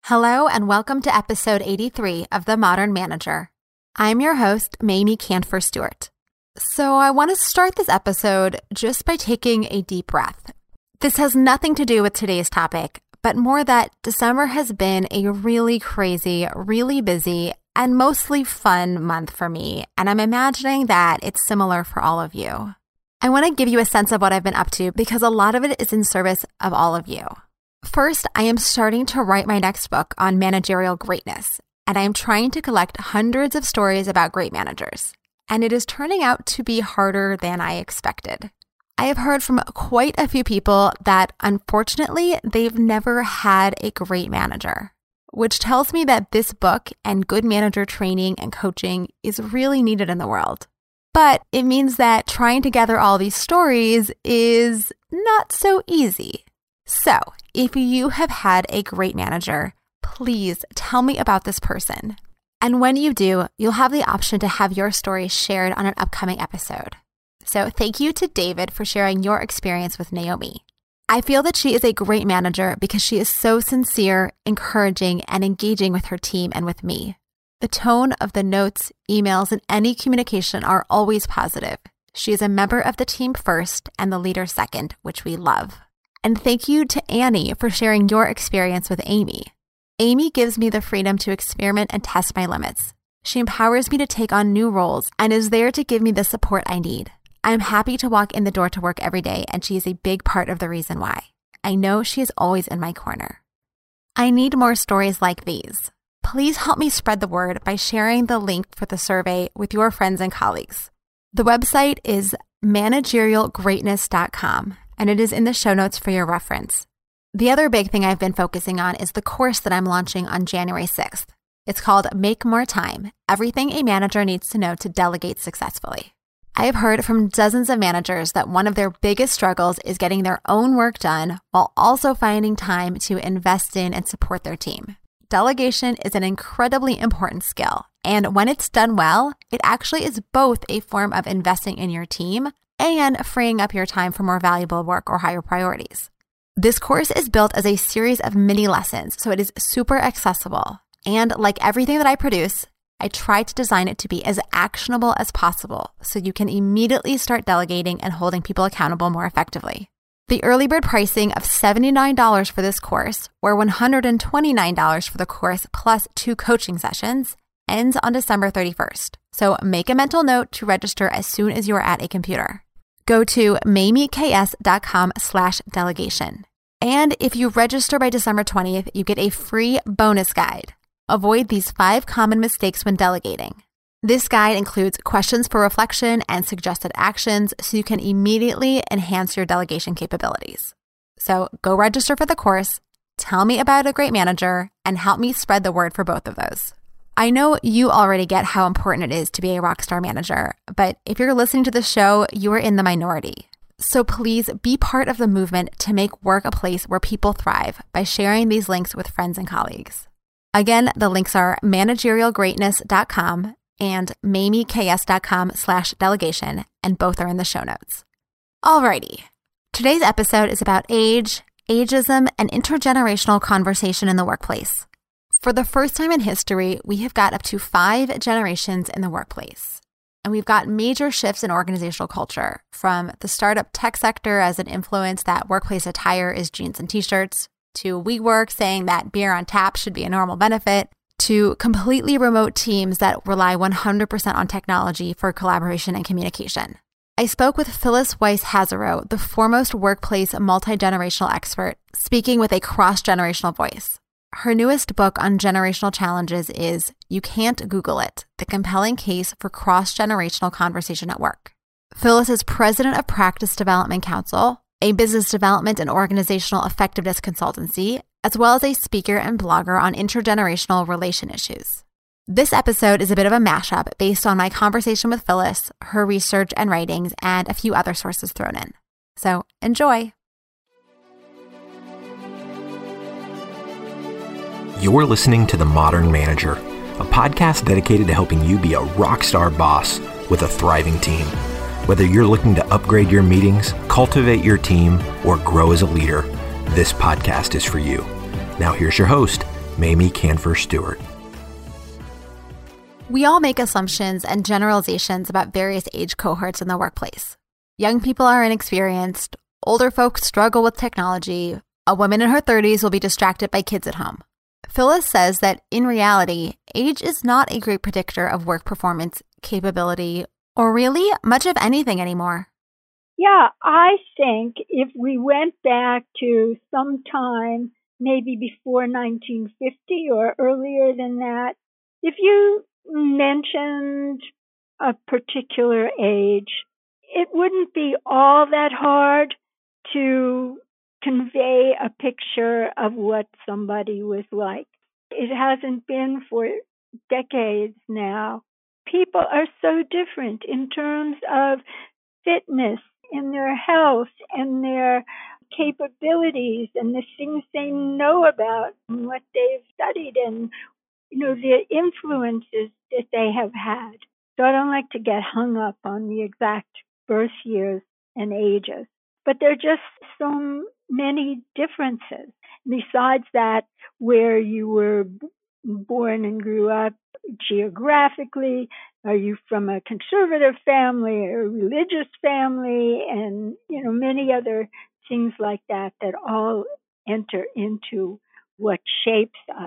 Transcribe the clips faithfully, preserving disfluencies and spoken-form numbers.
Hello and welcome to episode eighty-three of The Modern Manager. I'm your host, Mamie Canfor Stewart. So I want to start this episode just by taking a deep breath. This has nothing to do with today's topic, but more that December has been a really crazy, really busy, and mostly fun month for me, and I'm imagining that it's similar for all of you. I want to give you a sense of what I've been up to because a lot of it is in service of all of you. First, I am starting to write my next book on managerial greatness, and I am trying to collect hundreds of stories about great managers. And it is turning out to be harder than I expected. I have heard from quite a few people that, unfortunately, they've never had a great manager, which tells me that this book and good manager training and coaching is really needed in the world. But it means that trying to gather all these stories is not so easy. So, if you have had a great manager, please tell me about this person. And when you do, you'll have the option to have your story shared on an upcoming episode. So thank you to David for sharing your experience with Naomi. I feel that she is a great manager because she is so sincere, encouraging, and engaging with her team and with me. The tone of the notes, emails, and any communication are always positive. She is a member of the team first and the leader second, which we love. And thank you to Annie for sharing your experience with Amy. Amy gives me the freedom to experiment and test my limits. She empowers me to take on new roles and is there to give me the support I need. I'm happy to walk in the door to work every day, and she is a big part of the reason why. I know she is always in my corner. I need more stories like these. Please help me spread the word by sharing the link for the survey with your friends and colleagues. The website is managerial greatness dot com. And it is in the show notes for your reference. The other big thing I've been focusing on is the course that I'm launching on January sixth. It's called Make More Time, Everything a Manager Needs to Know to Delegate Successfully. I have heard from dozens of managers that one of their biggest struggles is getting their own work done while also finding time to invest in and support their team. Delegation is an incredibly important skill, and when it's done well, it actually is both a form of investing in your team and freeing up your time for more valuable work or higher priorities. This course is built as a series of mini lessons, so it is super accessible. And like everything that I produce, I try to design it to be as actionable as possible so you can immediately start delegating and holding people accountable more effectively. The early bird pricing of seventy-nine dollars for this course, or one hundred twenty-nine dollars for the course plus two coaching sessions, ends on December thirty-first. So make a mental note to register as soon as you are at a computer. Go to mamieks.com slash delegation. And if you register by December twentieth, you get a free bonus guide. Avoid these five common mistakes when delegating. This guide includes questions for reflection and suggested actions so you can immediately enhance your delegation capabilities. So go register for the course, tell me about a great manager, and help me spread the word for both of those. I know you already get how important it is to be a rockstar manager, but if you're listening to the show, you are in the minority. So please be part of the movement to make work a place where people thrive by sharing these links with friends and colleagues. Again, the links are managerial greatness dot com and mamieks.com slash delegation, and both are in the show notes. Alrighty. Today's episode is about age, ageism, and intergenerational conversation in the workplace. For the first time in history, we have got up to five generations in the workplace. And we've got major shifts in organizational culture, from the startup tech sector as an influence that workplace attire is jeans and t-shirts, to WeWork saying that beer on tap should be a normal benefit, to completely remote teams that rely one hundred percent on technology for collaboration and communication. I spoke with Phyllis Weiss-Hazerow, the foremost workplace multi-generational expert, speaking with a cross-generational voice. Her newest book on generational challenges is You Can't Google It, The Compelling Case for Cross-Generational Conversation at Work. Phyllis is president of Practice Development Council, a business development and organizational effectiveness consultancy, as well as a speaker and blogger on intergenerational relation issues. This episode is a bit of a mashup based on my conversation with Phyllis, her research and writings, and a few other sources thrown in. So enjoy. You're listening to The Modern Manager, a podcast dedicated to helping you be a rockstar boss with a thriving team. Whether you're looking to upgrade your meetings, cultivate your team, or grow as a leader, this podcast is for you. Now here's your host, Mamie Kanfer Stewart. We all make assumptions and generalizations about various age cohorts in the workplace. Young people are inexperienced, older folks struggle with technology, a woman in her thirties will be distracted by kids at home. Phyllis says that in reality, age is not a great predictor of work performance, capability, or really much of anything anymore. Yeah, I think if we went back to some time, maybe before nineteen fifty or earlier than that, if you mentioned a particular age, it wouldn't be all that hard to convey a picture of what somebody was like. It hasn't been for decades now. People are so different in terms of fitness, in their health, and their capabilities, and the things they know about, and what they've studied, and you know, the influences that they have had. So I don't like to get hung up on the exact birth years and ages. But there are just so many differences. Besides that, where you were born and grew up geographically, are you from a conservative family or a religious family, and you know, many other things like that that all enter into what shapes us.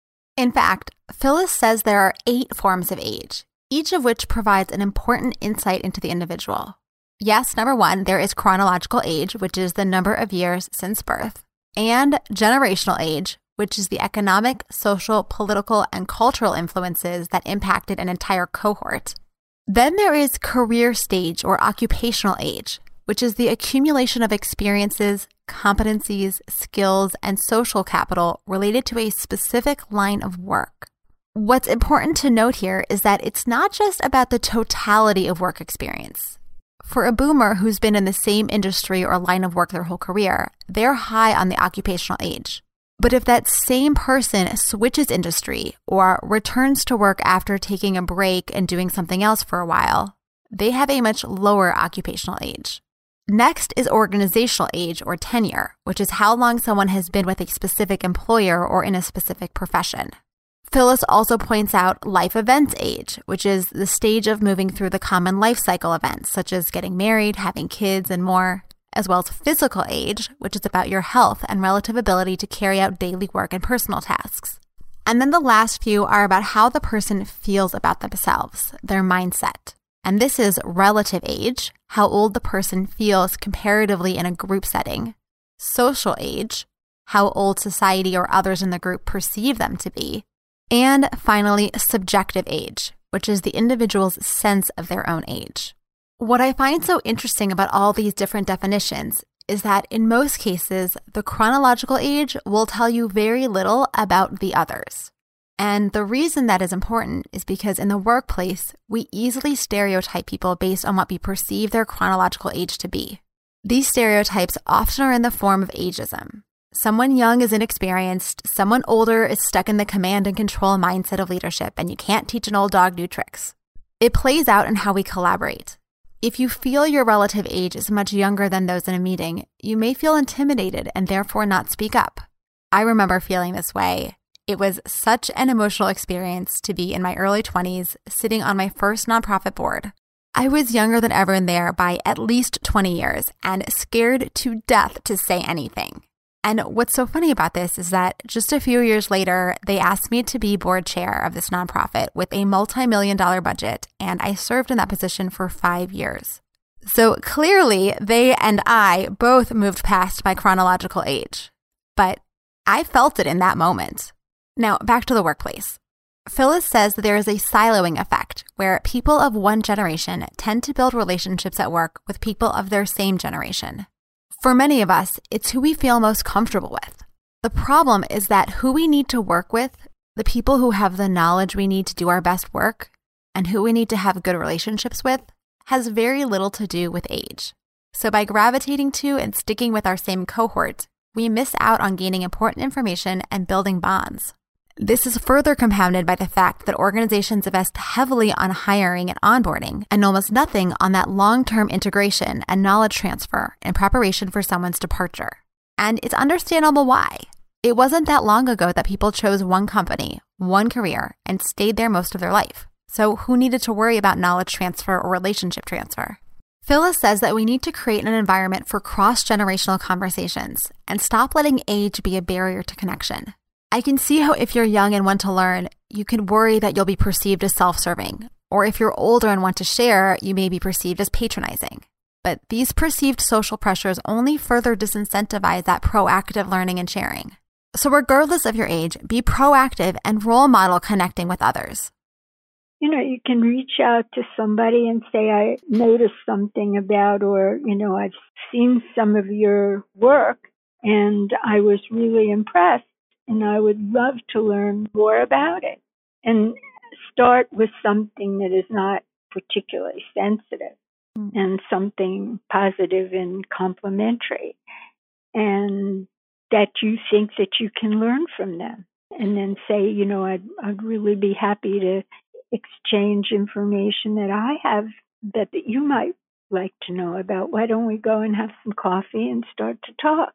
In fact, Phyllis says there are eight forms of age, each of which provides an important insight into the individual. Yes, number one, there is chronological age, which is the number of years since birth, and generational age, which is the economic, social, political, and cultural influences that impacted an entire cohort. Then there is career stage or occupational age, which is the accumulation of experiences, competencies, skills, and social capital related to a specific line of work. What's important to note here is that it's not just about the totality of work experience. For a boomer who's been in the same industry or line of work their whole career, they're high on the occupational age. But if that same person switches industry or returns to work after taking a break and doing something else for a while, they have a much lower occupational age. Next is organizational age or tenure, which is how long someone has been with a specific employer or in a specific profession. Phyllis also points out life events age, which is the stage of moving through the common life cycle events, such as getting married, having kids, and more, as well as physical age, which is about your health and relative ability to carry out daily work and personal tasks. And then the last few are about how the person feels about themselves, their mindset. And this is relative age, how old the person feels comparatively in a group setting. Social age, how old society or others in the group perceive them to be. And finally, subjective age, which is the individual's sense of their own age. What I find so interesting about all these different definitions is that in most cases, the chronological age will tell you very little about the others. And the reason that is important is because in the workplace, we easily stereotype people based on what we perceive their chronological age to be. These stereotypes often are in the form of ageism. Someone young is inexperienced, someone older is stuck in the command and control mindset of leadership, and you can't teach an old dog new tricks. It plays out in how we collaborate. If you feel your relative age is much younger than those in a meeting, you may feel intimidated and therefore not speak up. I remember feeling this way. It was such an emotional experience to be in my early twenties, sitting on my first nonprofit board. I was younger than everyone there by at least twenty years and scared to death to say anything. And what's so funny about this is that just a few years later, they asked me to be board chair of this nonprofit with a multi-million dollar budget, and I served in that position for five years. So clearly, they and I both moved past my chronological age. But I felt it in that moment. Now, back to the workplace. Phyllis says that there is a siloing effect where people of one generation tend to build relationships at work with people of their same generation. For many of us, it's who we feel most comfortable with. The problem is that who we need to work with, the people who have the knowledge we need to do our best work, and who we need to have good relationships with, has very little to do with age. So by gravitating to and sticking with our same cohort, we miss out on gaining important information and building bonds. This is further compounded by the fact that organizations invest heavily on hiring and onboarding and almost nothing on that long-term integration and knowledge transfer in preparation for someone's departure. And it's understandable why. It wasn't that long ago that people chose one company, one career, and stayed there most of their life. So who needed to worry about knowledge transfer or relationship transfer? Phyllis says that we need to create an environment for cross-generational conversations and stop letting age be a barrier to connection. I can see how if you're young and want to learn, you can worry that you'll be perceived as self-serving, or if you're older and want to share, you may be perceived as patronizing. But these perceived social pressures only further disincentivize that proactive learning and sharing. So regardless of your age, be proactive and role model connecting with others. You know, you can reach out to somebody and say, I noticed something about, or, you know, I've seen some of your work and I was really impressed and I would love to learn more about it. And start with something that is not particularly sensitive mm. and something positive and complimentary, and that you think that you can learn from them. And then say, you know, I'd, I'd really be happy to exchange information that I have that, that you might like to know about. Why don't we go and have some coffee and start to talk?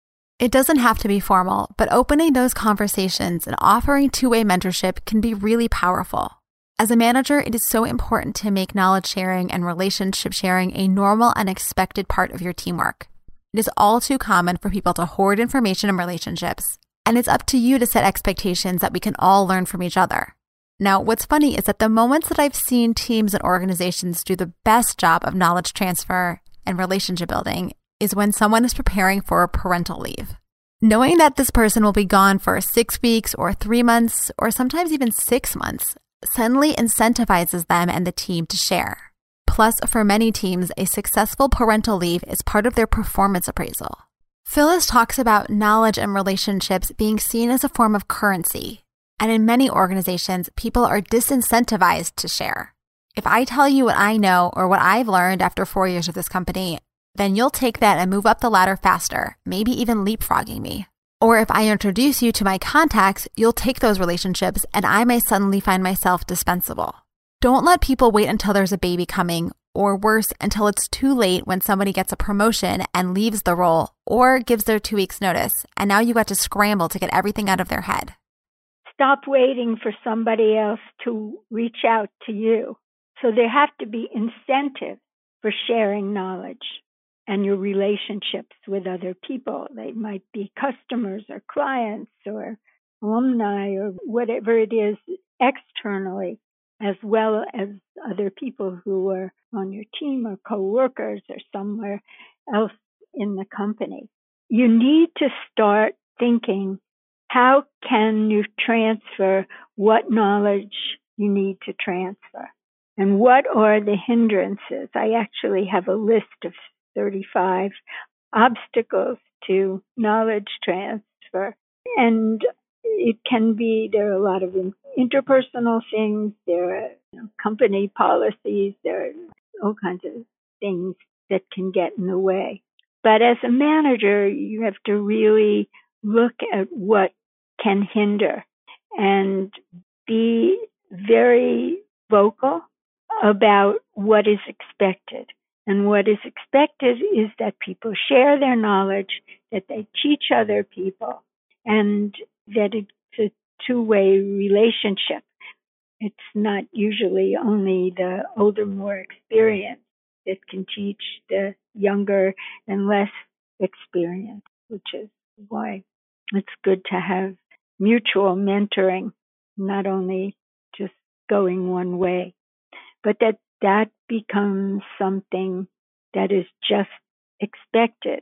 It doesn't have to be formal, but opening those conversations and offering two-way mentorship can be really powerful. As a manager, it is so important to make knowledge sharing and relationship sharing a normal and expected part of your teamwork. It is all too common for people to hoard information and relationships, and it's up to you to set expectations that we can all learn from each other. Now, what's funny is that the moments that I've seen teams and organizations do the best job of knowledge transfer and relationship building is when someone is preparing for a parental leave. Knowing that this person will be gone for six weeks or three months or sometimes even six months suddenly incentivizes them and the team to share. Plus, for many teams, a successful parental leave is part of their performance appraisal. Phyllis talks about knowledge and relationships being seen as a form of currency. And in many organizations, people are disincentivized to share. If I tell you what I know or what I've learned after four years with this company, then you'll take that and move up the ladder faster, maybe even leapfrogging me. Or if I introduce you to my contacts, you'll take those relationships and I may suddenly find myself dispensable. Don't let people wait until there's a baby coming, or worse, until it's too late when somebody gets a promotion and leaves the role or gives their two weeks notice, and now you got to scramble to get everything out of their head. Stop waiting for somebody else to reach out to you. So there have to be incentives for sharing knowledge and your relationships with other people. They might be customers or clients or alumni or whatever it is externally, as well as other people who are on your team or coworkers or somewhere else in the company. You need to start thinking, how can you transfer what knowledge you need to transfer? And what are the hindrances? I actually have a list of thirty-five obstacles to knowledge transfer. And it can be, there are a lot of interpersonal things, there are you know, company policies, there are all kinds of things that can get in the way. But as a manager, you have to really look at what can hinder and be very vocal about what is expected. And what is expected is that people share their knowledge, that they teach other people, and that it's a two-way relationship. It's not usually only the older, more experienced that can teach the younger and less experienced, which is why it's good to have mutual mentoring, not only just going one way, but that that becomes something that is just expected.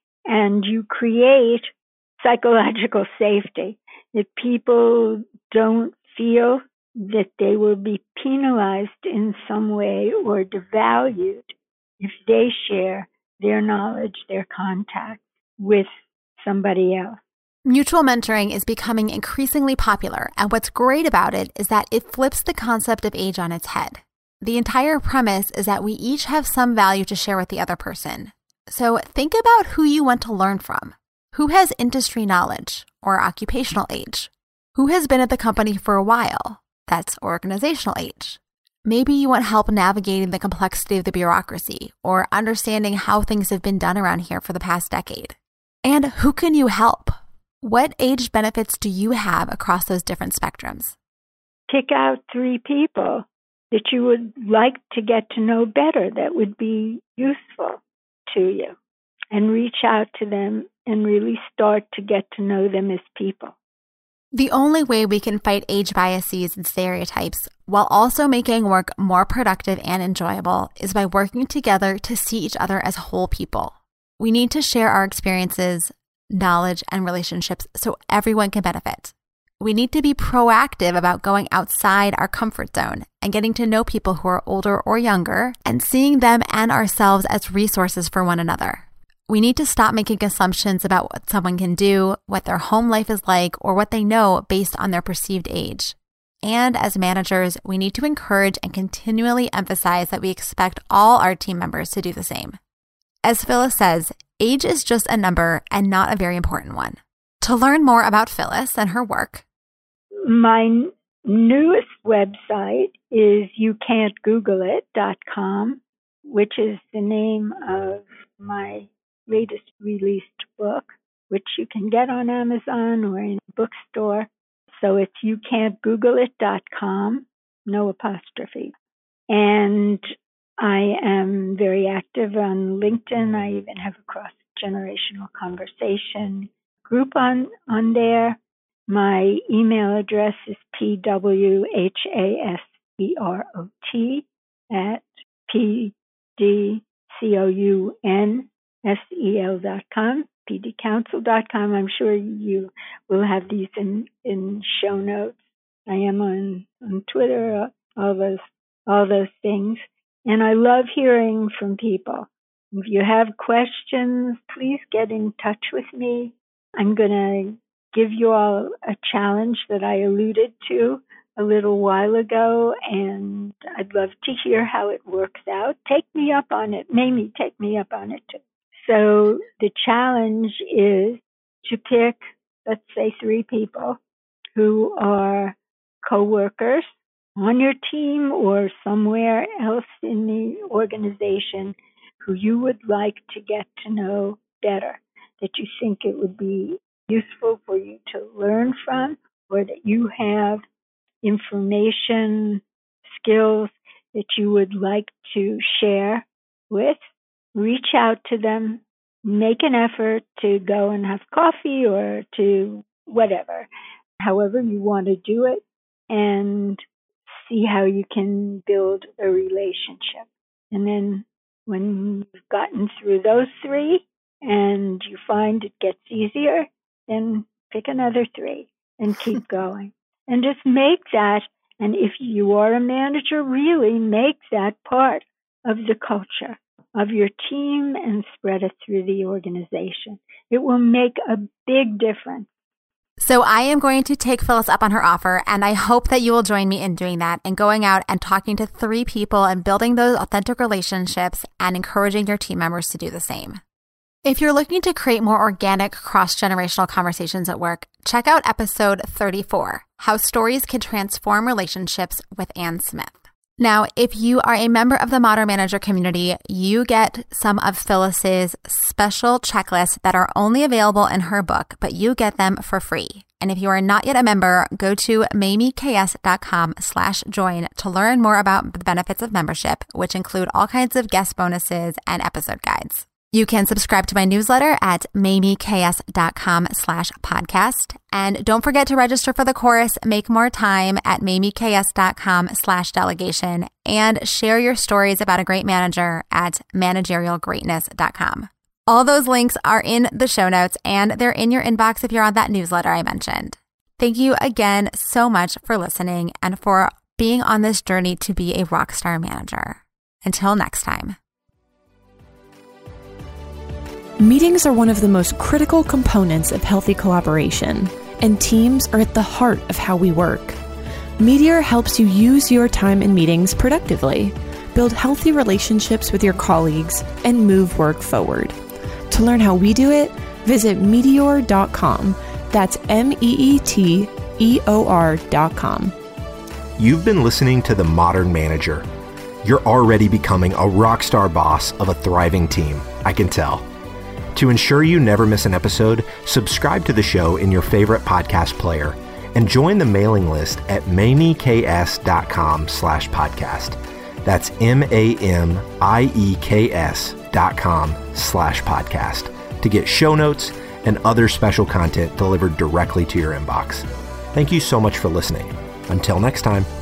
And you create psychological safety, that people don't feel that they will be penalized in some way or devalued if they share their knowledge, their contacts with somebody else. Mutual mentoring is becoming increasingly popular, and what's great about it is that it flips the concept of age on its head. The entire premise is that we each have some value to share with the other person. So think about who you want to learn from. Who has industry knowledge or occupational age? Who has been at the company for a while? That's organizational age. Maybe you want help navigating the complexity of the bureaucracy or understanding how things have been done around here for the past decade. And who can you help? What age benefits do you have across those different spectrums? Pick out three people that you would like to get to know better, that would be useful to you, and reach out to them and really start to get to know them as people. The only way we can fight age biases and stereotypes while also making work more productive and enjoyable is by working together to see each other as whole people. We need to share our experiences, knowledge, and relationships so everyone can benefit. We need to be proactive about going outside our comfort zone and getting to know people who are older or younger and seeing them and ourselves as resources for one another. We need to stop making assumptions about what someone can do, what their home life is like, or what they know based on their perceived age. And as managers, we need to encourage and continually emphasize that we expect all our team members to do the same. As Phyllis says, age is just a number and not a very important one. To learn more about Phyllis and her work, my newest website is you can't google it dot com, which is the name of my latest released book, which you can get on Amazon or in a bookstore. So it's you can't google it dot com, no apostrophe. And I am very active on LinkedIn. I even have a cross-generational conversation group on, on there. My email address is p w h a s e r o t at p d coun S E L dot com, p d council dot com. I'm sure you will have these in, in show notes. I am on, on Twitter, all those, all those things. And I love hearing from people. If you have questions, please get in touch with me. I'm going to give you all a challenge that I alluded to a little while ago, and I'd love to hear how it works out. Take me up on it. Mamie, take me up on it too. So the challenge is to pick, let's say, three people who are coworkers on your team or somewhere else in the organization who you would like to get to know better, that you think it would be useful for you to learn from, or that you have information, skills that you would like to share with. Reach out to them, make an effort to go and have coffee or to whatever, however you want to do it, and see how you can build a relationship. And then when you've gotten through those three and you find it gets easier, then pick another three and keep going. And just make that, and if you are a manager, really make that part of the culture of your team and spread it through the organization. It will make a big difference. So I am going to take Phyllis up on her offer, and I hope that you will join me in doing that and going out and talking to three people and building those authentic relationships and encouraging your team members to do the same. If you're looking to create more organic cross-generational conversations at work, check out episode thirty-four, How Stories Can Transform Relationships with Ann Smith. Now, if you are a member of the Modern Manager community, you get some of Phyllis's special checklists that are only available in her book, but you get them for free. And if you are not yet a member, go to mamieks.com slash join to learn more about the benefits of membership, which include all kinds of guest bonuses and episode guides. You can subscribe to my newsletter at mamieks.com slash podcast. And don't forget to register for the course, Make More Time, at mamieks.com slash delegation, and share your stories about a great manager at managerial greatness dot com. All those links are in the show notes, and they're in your inbox if you're on that newsletter I mentioned. Thank you again so much for listening and for being on this journey to be a rockstar manager. Until next time. Meetings are one of the most critical components of healthy collaboration, and teams are at the heart of how we work. Meteor helps you use your time in meetings productively, build healthy relationships with your colleagues, and move work forward. To learn how we do it, visit meteor dot com. That's M E E T E O R dot com. You've been listening to The Modern Manager. You're already becoming a rock star boss of a thriving team, I can tell. To ensure you never miss an episode, subscribe to the show in your favorite podcast player and join the mailing list at mamieks.com slash podcast. That's M-A-M-I-E-K-S dot com slash podcast to get show notes and other special content delivered directly to your inbox. Thank you so much for listening. Until next time.